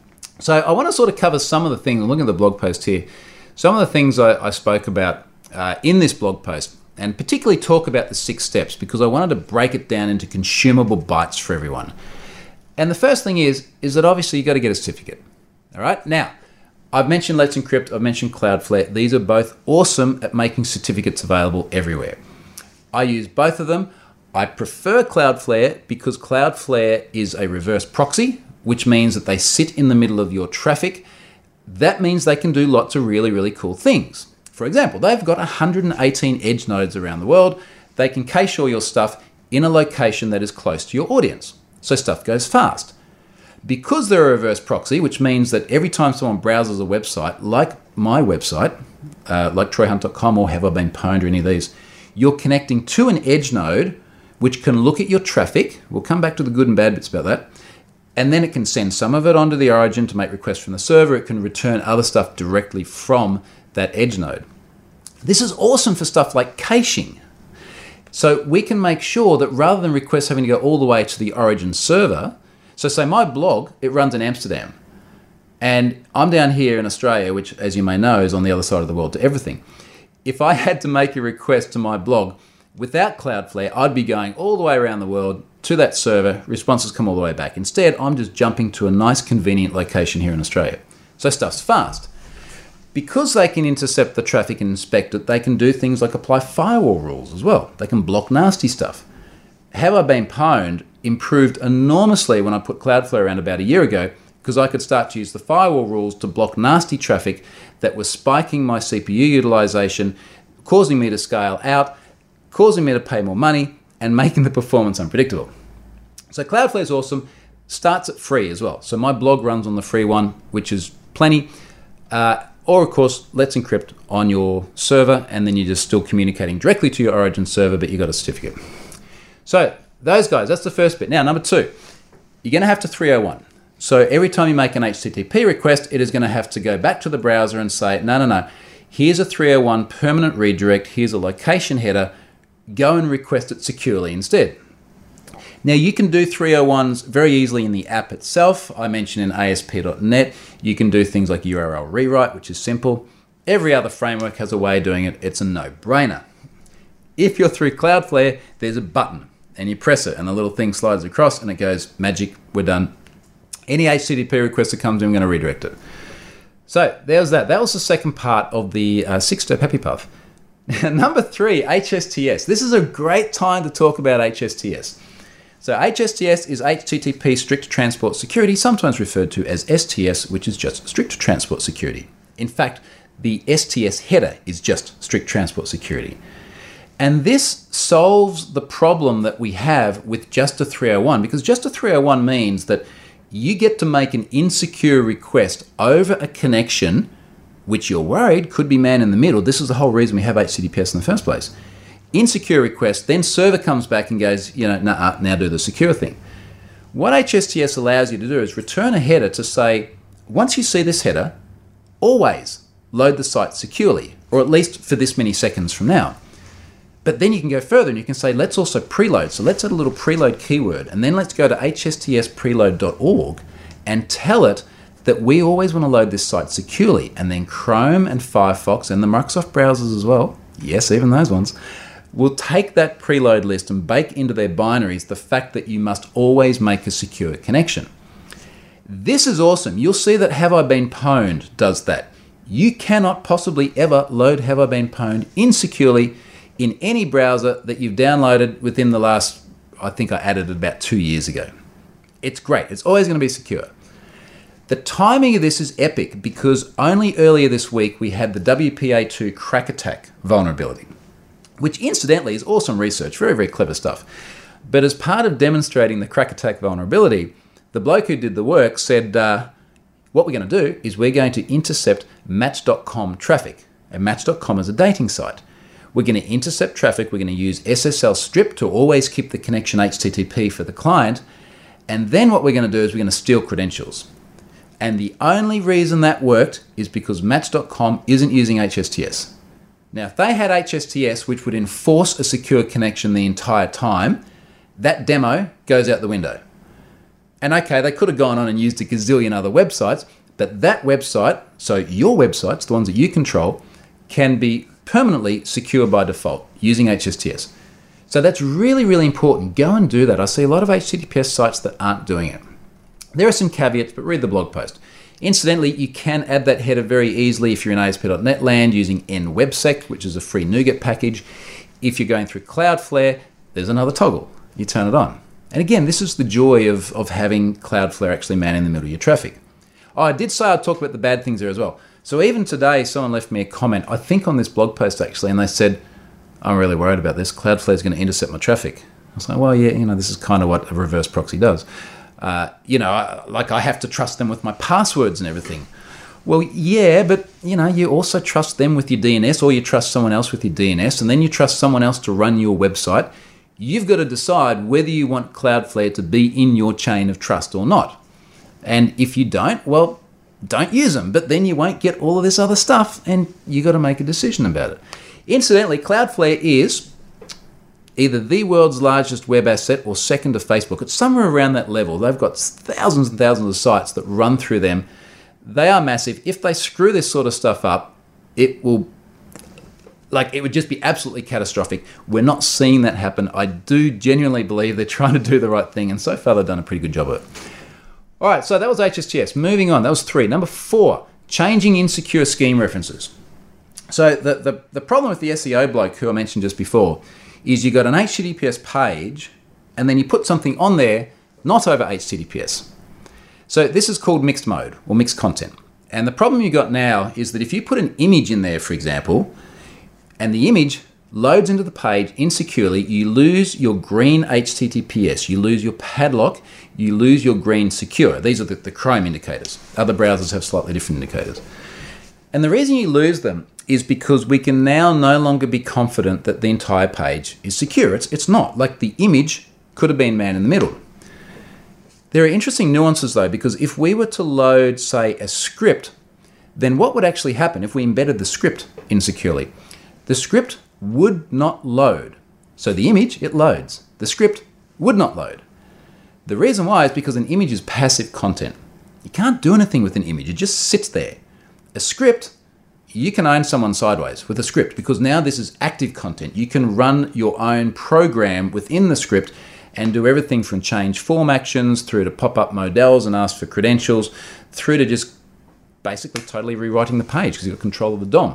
So I want to sort of cover some of the things. I'm looking at the blog post here. Some of the things I, I spoke about uh, in this blog post, and particularly talk about the six steps because I wanted to break it down into consumable bites for everyone. And the first thing is, is that obviously you've got to get a certificate. All right. Now, I've mentioned Let's Encrypt. I've mentioned Cloudflare. These are both awesome at making certificates available everywhere. I use both of them. I prefer Cloudflare because Cloudflare is a reverse proxy, which means that they sit in the middle of your traffic. That means they can do lots of really, really cool things. For example, they've got one hundred eighteen edge nodes around the world. They can cache all your stuff in a location that is close to your audience, so stuff goes fast. Because they're a reverse proxy, which means that every time someone browses a website, like my website, uh, like troy hunt dot com or Have I Been Pwned or any of these, you're connecting to an edge node which can look at your traffic. We'll come back to the good and bad bits about that. And then it can send some of it onto the origin to make requests from the server. It can return other stuff directly from that edge node. This is awesome for stuff like caching. So we can make sure that rather than requests having to go all the way to the origin server, so say my blog, it runs in Amsterdam. And I'm down here in Australia, which as you may know is on the other side of the world to everything. If I had to make a request to my blog, without Cloudflare, I'd be going all the way around the world to that server, responses come all the way back. Instead, I'm just jumping to a nice convenient location here in Australia. So stuff's fast. Because they can intercept the traffic and inspect it, they can do things like apply firewall rules as well. They can block nasty stuff. Have I Been Pwned improved enormously when I put Cloudflare around about a year ago because I could start to use the firewall rules to block nasty traffic that was spiking my C P U utilization, causing me to scale out, causing me to pay more money, and making the performance unpredictable. So Cloudflare is awesome. Starts at free as well. So my blog runs on the free one, which is plenty. Uh, or of course, Let's Encrypt on your server, and then you're just still communicating directly to your origin server, but you got a certificate. So those guys, that's the first bit. Now, number two, you're gonna have to three oh one. So every time you make an H T T P request, it is gonna have to go back to the browser and say, no, no, no, here's a three oh one permanent redirect, here's a location header, go and request it securely instead. Now you can do three oh ones very easily in the app itself. I mentioned in A S P dot net, you can do things like U R L rewrite, which is simple. Every other framework has a way of doing it. It's a no-brainer. If you're through Cloudflare, there's a button and you press it and the little thing slides across and it goes, magic, we're done. Any H T T P request that comes in, I'm gonna redirect it. So there's that. That was the second part of the uh, six-step happy path. Number three, H S T S. This is a great time to talk about H S T S. So H S T S is H T T P Strict Transport Security, sometimes referred to as S T S, which is just Strict Transport Security. In fact, the S T S header is just Strict Transport Security. And this solves the problem that we have with just a three oh one, because just a three oh one means that you get to make an insecure request over a connection which you're worried could be man in the middle. This is the whole reason we have H T T P S in the first place. Insecure request, then server comes back and goes, you know, nah, now do the secure thing. What H S T S allows you to do is return a header to say, once you see this header, always load the site securely, or at least for this many seconds from now. But then you can go further and you can say, let's also preload. So let's add a little preload keyword, and then let's go to H S T S preload dot org and tell it that we always want to load this site securely. And then Chrome and Firefox and the Microsoft browsers as well, yes, even those ones, will take that preload list and bake into their binaries the fact that you must always make a secure connection. This is awesome. You'll see that Have I Been Pwned does that. You cannot possibly ever load Have I Been Pwned insecurely in any browser that you've downloaded within the last, I think I added it about two years ago. It's great. It's always going to be secure. The timing of this is epic because only earlier this week we had the W P A two crack attack vulnerability, which incidentally is awesome research, very, very clever stuff. But as part of demonstrating the crack attack vulnerability, the bloke who did the work said, uh, what we're going to do is we're going to intercept Match dot com traffic. And Match dot com is a dating site. We're going to intercept traffic. We're going to use S S L strip to always keep the connection H T T P for the client. And then what we're going to do is we're going to steal credentials. And the only reason that worked is because Match dot com isn't using H S T S. Now, if they had H S T S, which would enforce a secure connection the entire time, that demo goes out the window. And okay, they could have gone on and used a gazillion other websites, that that website, so your websites, the ones that you control, can be permanently secure by default using H S T S. So that's really, really important. Go and do that. I see a lot of H T T P S sites that aren't doing it. There are some caveats, but read the blog post. Incidentally, you can add that header very easily if you're in A S P dot net land using N WebSec, which is a free NuGet package. If you're going through Cloudflare, there's another toggle. You turn it on. And again, this is the joy of, of having Cloudflare actually man in the middle of your traffic. Oh, I did say I'd talk about the bad things there as well. So even today, someone left me a comment, I think on this blog post actually, and they said, I'm really worried about this. Cloudflare is going to intercept my traffic. I was like, well, yeah, you know, this is kind of what a reverse proxy does. Uh, you know, I, like I have to trust them with my passwords and everything. Well, yeah, but, you know, you also trust them with your D N S, or you trust someone else with your D N S, and then you trust someone else to run your website. You've got to decide whether you want Cloudflare to be in your chain of trust or not. And if you don't, well, don't use them. But then you won't get all of this other stuff, and you got to make a decision about it. Incidentally, Cloudflare is either the world's largest web asset or second to Facebook. It's somewhere around that level. They've got thousands and thousands of sites that run through them. They are massive. If they screw this sort of stuff up, it will, like, it would just be absolutely catastrophic. We're not seeing that happen. I do genuinely believe they're trying to do the right thing, and so far they've done a pretty good job of it. All right, so that was H S T S. Moving on, that was three. Number four, changing insecure scheme references. So the, the, the problem with the S E O bloke who I mentioned just before is you got an H T T P S page and then you put something on there not over H T T P S. So this is called mixed mode or mixed content. And the problem you got now is that if you put an image in there, for example, and the image loads into the page insecurely, you lose your green H T T P S, you lose your padlock, you lose your green secure. These are the, the Chrome indicators. Other browsers have slightly different indicators. And the reason you lose them is because we can now no longer be confident that the entire page is secure. It's, it's not. Like the image could have been man in the middle. There are interesting nuances though, because if we were to load, say, a script, then what would actually happen if we embedded the script insecurely? The script would not load. So the image, it loads. The script would not load. The reason why is because an image is passive content. You can't do anything with an image. It just sits there. A script, you can own someone sideways with a script because now this is active content. You can run your own program within the script and do everything from change form actions through to pop up models and ask for credentials through to just basically totally rewriting the page because you've got control of the D O M.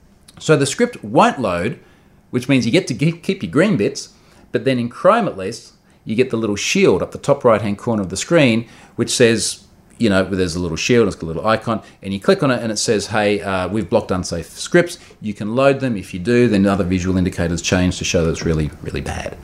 So the script won't load, which means you get to keep your green bits, but then in Chrome at least, you get the little shield up the top right-hand corner of the screen, which says, you know, there's a little shield, it's got a little icon, and you click on it and it says, hey, uh, we've blocked unsafe scripts. You can load them. If you do, then other visual indicators change to show that it's really, really bad.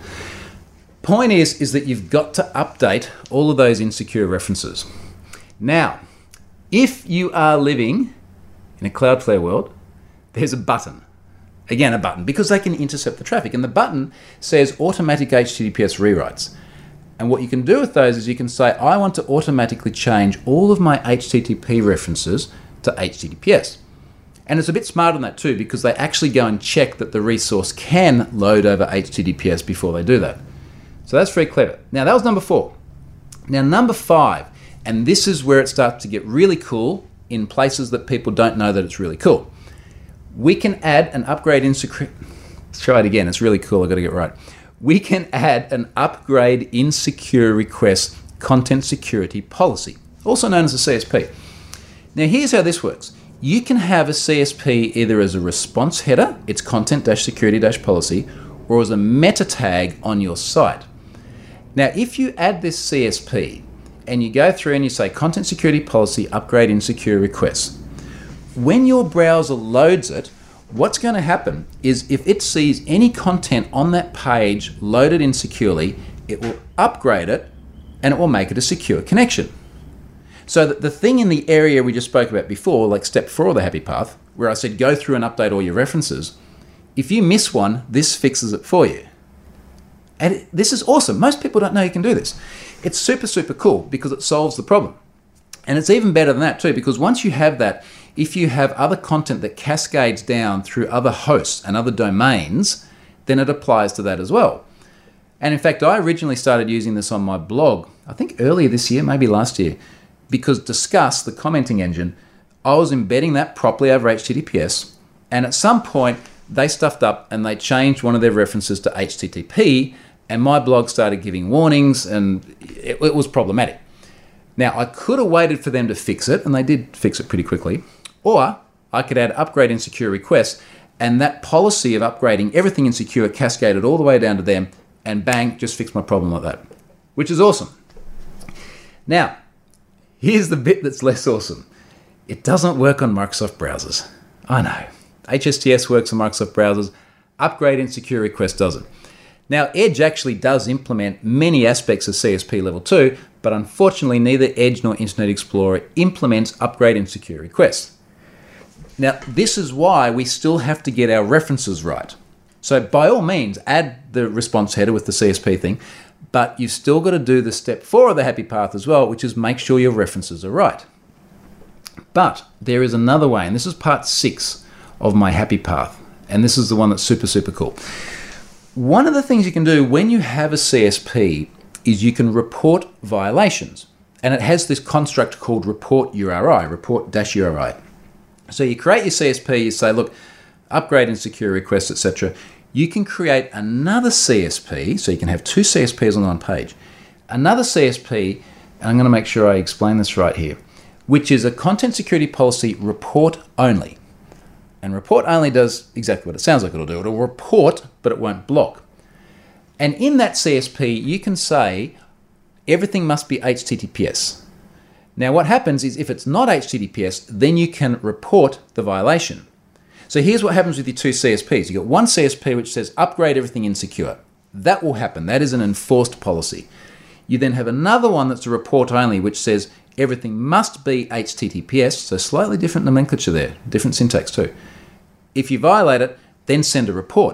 Point is, is that you've got to update all of those insecure references. Now, if you are living in a Cloudflare world, there's a button. Again, a button, because they can intercept the traffic. And the button says automatic H T T P S rewrites. And what you can do with those is you can say, I want to automatically change all of my H T T P references to H T T P S. And it's a bit smart on that too, because they actually go and check that the resource can load over H T T P S before they do that. So that's very clever. Now that was number four. Now number five, and this is where it starts to get really cool in places that people don't know that it's really cool. We can add an upgrade in security. Let's try it again. It's really cool. I've got to get it right. We can add an upgrade in secure request content security policy, also known as a C S P. Now here's how this works. You can have a C S P either as a response header, it's content-security-policy, or as a meta tag on your site. Now if you add this C S P and you go through and you say content security policy upgrade in secure requests, when your browser loads it, what's going to happen is if it sees any content on that page loaded insecurely, it will upgrade it and it will make it a secure connection. So that the thing in the area we just spoke about before, like step four of the happy path, where I said go through and update all your references, if you miss one, this fixes it for you. And it, this is awesome. Most people don't know you can do this. It's super, super cool because it solves the problem. And it's even better than that too, because once you have that, if you have other content that cascades down through other hosts and other domains, then it applies to that as well. And in fact, I originally started using this on my blog, I think earlier this year, maybe last year, because Disqus, the commenting engine, I was embedding that properly over H T T P S, and at some point they stuffed up and they changed one of their references to H T T P, and my blog started giving warnings, and it, it was problematic. Now, I could have waited for them to fix it, and they did fix it pretty quickly, or I could add upgrade insecure requests, and that policy of upgrading everything insecure cascaded all the way down to them, and bang, just fixed my problem like that, which is awesome. Now, here's the bit that's less awesome. It doesn't work on Microsoft browsers. I know. H S T S works on Microsoft browsers. Upgrade insecure request doesn't. Now, Edge actually does implement many aspects of C S P level two, but unfortunately neither Edge nor Internet Explorer implements upgrade insecure requests. Now, this is why we still have to get our references right. So by all means, add the response header with the C S P thing, but you've still got to do the step four of the happy path as well, which is make sure your references are right. But there is another way, and this is part six of my happy path, and this is the one that's super, super cool. One of the things you can do when you have a C S P is you can report violations, and it has this construct called report U R I, report-U R I. So you create your C S P, you say, look, upgrade insecure requests, et cetera. You can create another C S P, so you can have two C S Ps on one page. Another C S P, and I'm going to make sure I explain this right here, which is a content security policy report only. And report only does exactly what it sounds like it'll do. It'll report, but it won't block. And in that C S P, you can say everything must be H T T P S. Now, what happens is if it's not H T T P S, then you can report the violation. So here's what happens with your two C S Ps. You've got one C S P which says upgrade everything insecure. That will happen. That is an enforced policy. You then have another one that's a report only, which says everything must be H T T P S, so slightly different nomenclature there, different syntax too. If you violate it, then send a report.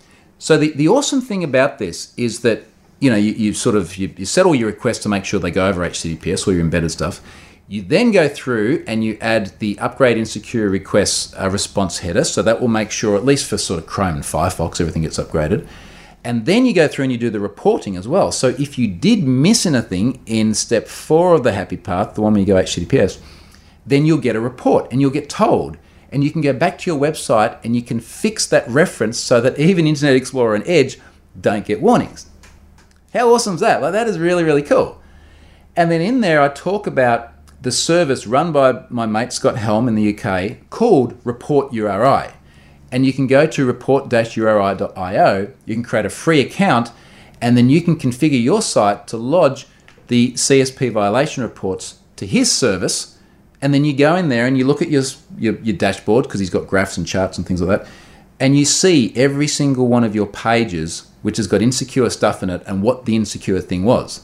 So the, the awesome thing about this is that, you know, you, you sort of, you, you set all your requests to make sure they go over H T T P S, all your embedded stuff. You then go through and you add the upgrade insecure requests uh, response header, so that will make sure, at least for sort of Chrome and Firefox, everything gets upgraded. And then you go through and you do the reporting as well. So if you did miss anything in step four of the happy path, the one where you go H T T P S, then you'll get a report and you'll get told. And you can go back to your website and you can fix that reference so that even Internet Explorer and Edge don't get warnings. How awesome is that? Like, that is really, really cool. And then in there, I talk about the service run by my mate Scott Helm in the U K called Report U R I. And you can go to report dash U R I dot I O, you can create a free account, and then you can configure your site to lodge the C S P violation reports to his service. And then you go in there and you look at your, your, your dashboard, because he's got graphs and charts and things like that, and you see every single one of your pages which has got insecure stuff in it and what the insecure thing was.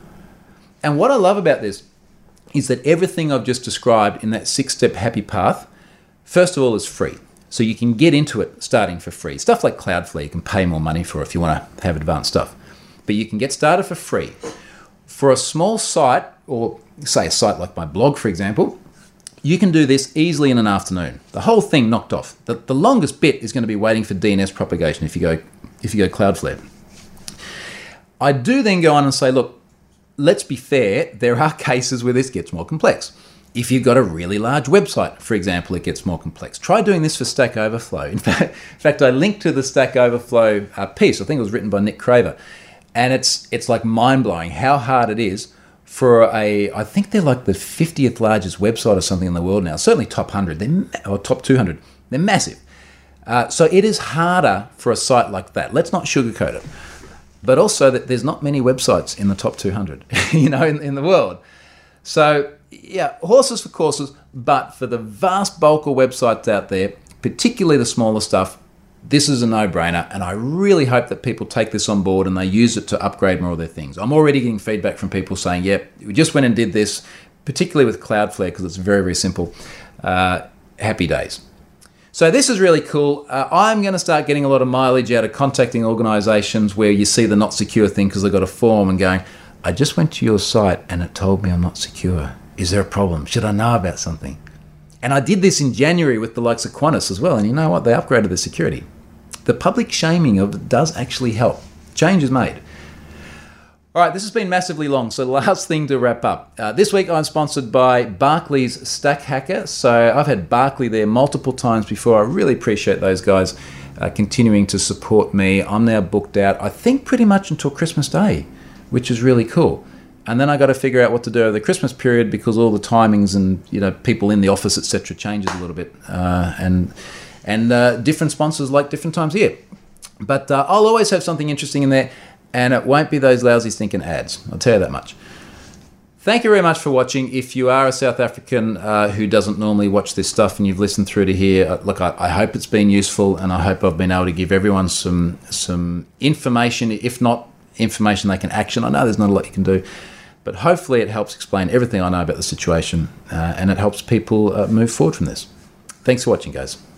And what I love about this is that everything I've just described in that six-step happy path, first of all, is free. So you can get into it starting for free. Stuff like Cloudflare you can pay more money for if you want to have advanced stuff. But you can get started for free. For a small site, or say a site like my blog, for example, you can do this easily in an afternoon. The whole thing knocked off. The, the longest bit is going to be waiting for D N S propagation if you go if you go Cloudflare. I do then go on and say, look, let's be fair, there are cases where this gets more complex. If you've got a really large website, for example, it gets more complex. Try doing this for Stack Overflow. In fact, in fact I linked to the Stack Overflow uh, piece. I think it was written by Nick Craver. And it's it's like mind-blowing how hard it is for a, I think they're like the fiftieth largest website or something in the world now, certainly top one hundred, they're, or top two hundred. They're massive. Uh, so it is harder for a site like that. Let's not sugarcoat it. But also that there's not many websites in the top two hundred, you know, in, in the world. So yeah, horses for courses, but for the vast bulk of websites out there, particularly the smaller stuff, this is a no-brainer, and I really hope that people take this on board and they use it to upgrade more of their things. I'm already getting feedback from people saying, yep, we just went and did this, particularly with Cloudflare, because it's very, very simple. Uh, happy days. So this is really cool. Uh, I'm going to start getting a lot of mileage out of contacting organizations where you see the not secure thing because they've got a form and going, I just went to your site and it told me I'm not secure. Is there a problem? Should I know about something? And I did this in January with the likes of Qantas as well. And you know what? They upgraded the security. The public shaming of it does actually help. Change is made. All right, this has been massively long, so last thing to wrap up. Uh, this week I'm sponsored by Barclays Stack Hacker. So I've had Barclay there multiple times before. I really appreciate those guys uh, continuing to support me. I'm now booked out, I think, pretty much until Christmas Day, which is really cool. And then I got to figure out what to do over the Christmas period because all the timings and you know people in the office, et cetera, changes a little bit, uh, and and uh, different sponsors like different times of year. But uh, I'll always have something interesting in there. And it won't be those lousy stinking ads. I'll tell you that much. Thank you very much for watching. If you are a South African uh, who doesn't normally watch this stuff and you've listened through to here, uh, look, I, I hope it's been useful, and I hope I've been able to give everyone some some information, if not information they can action. I know there's not a lot you can do, but hopefully it helps explain everything I know about the situation, uh, and it helps people uh, move forward from this. Thanks for watching, guys.